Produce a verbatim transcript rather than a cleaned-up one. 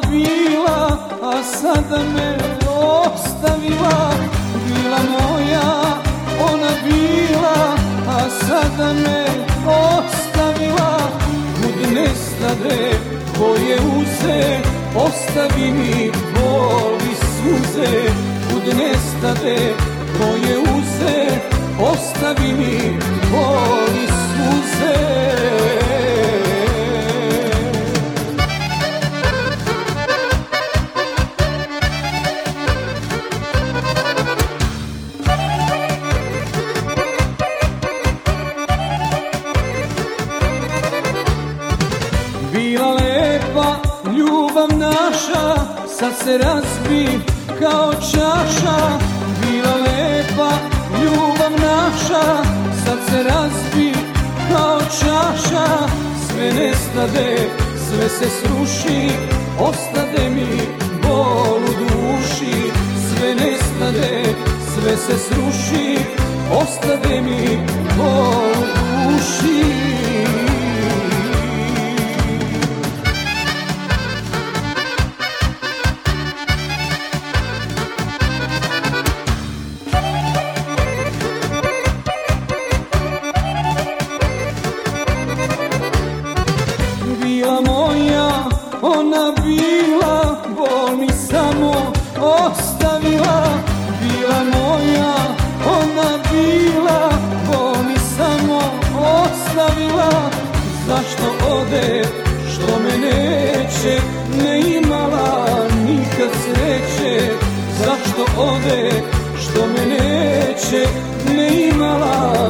bila, a sada me ostavila. Bila moja, ona bila, a sada me ostavila. Kud nestade, ko je uze, ostavi mi bol i suze. Kud nestade, ko je uze, ostavi mi bol i suze. Bila lepa ljubav naša, sad se razbi kao čaša. Bila lepa ljubav naša, sad se razbi kao čaša. Sve nestade, sve se sruši, ostade mi bol u duši. Sve nestade, sve se sruši, ostade mi bol u duši. Bila moja, ona bila, bol mi samo ostavila. Bila moja, ona bila, bol mi samo ostavila. Zašto ode, što me neće, ne imala nikad sreće. Zašto ode, što me neće, ne imala